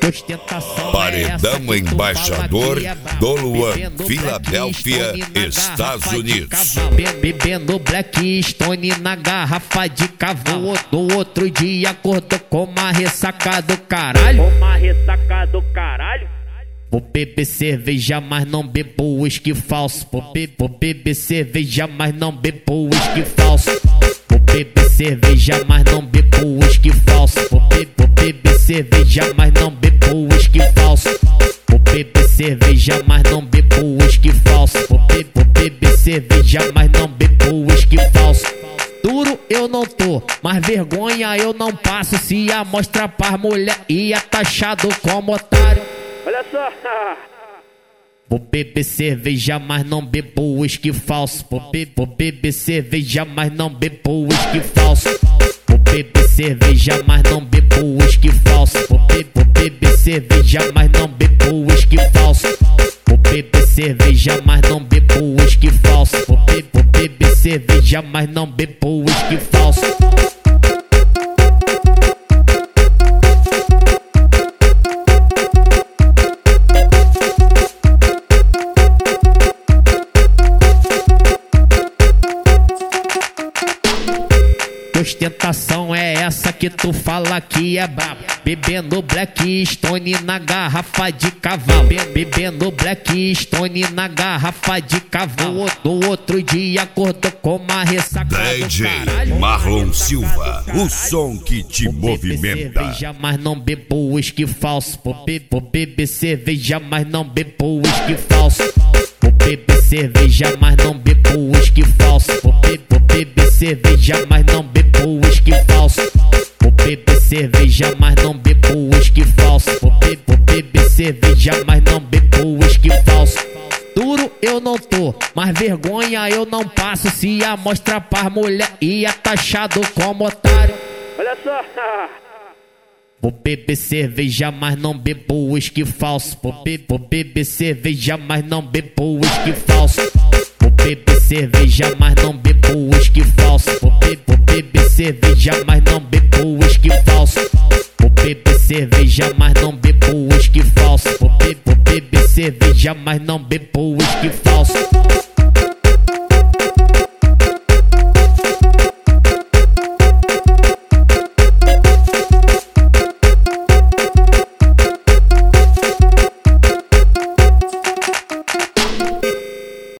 Paredão embaixador do Luan, Filadélfia, Estados Unidos. Bebendo Black Stone na garrafa de cavalo. No outro dia acordou com uma ressaca do caralho. Vou beber cerveja, mas não bebo uísque falso. Vou beber cerveja, mas não bebo uísque falso. Vou beber cerveja, mas não bebo uísque falso. Vou beber cerveja, mas não bebo uísque falso. Vou beber cerveja, mas não bebo uísque falso. Vou beber cerveja, mas não bebo uísque falso. Duro eu não tô, mas vergonha eu não passo. Se amostra pras mulher ia taxado como otário. Olha só. Vou beber cerveja, mas não bebo uísque falso. Vou beber cerveja, mas não bebo uísque falso. Vou beber cerveja, mas não bebo uísque falso. Vou beber cerveja, mas não bebo uísque falso. Vou beber cerveja, mas não bebo uísque falso. Vou beber cerveja, mas não bebo uísque falso. Ostentação é essa que tu fala que é brabo. Bebendo Black Stone na garrafa de cavalo. Bebendo Black Stone na garrafa de cavalo. No outro dia acordou com uma ressaca do caralho. Marlon Silva, o som que te movimenta. Cerveja, mas não bebo uísque falso. Vou beber cerveja, mas não bebo uísque falso. Vou beber cerveja, mas não bebo uísque falso. Vou beber cerveja, mas não bebo uísque falso. Vou beber cerveja, mas não bebo uísque falso. Vou beber cerveja, mas não bebo uísque falso. Duro eu não tô, mas vergonha eu não passo. Se amostra pras mulher ia taxado como otário. Olha só. Vou beber cerveja, mas não bebo uísque falso. Vou beber cerveja, mas não bebo uísque falso. Vou beber cerveja, mas não bebo uísque falso. Vou beber cerveja, mas não bebo uísque falso. Vou beber cerveja, mas não bebo uísque falso. Vou beber cerveja, mas não bebo uísque falso.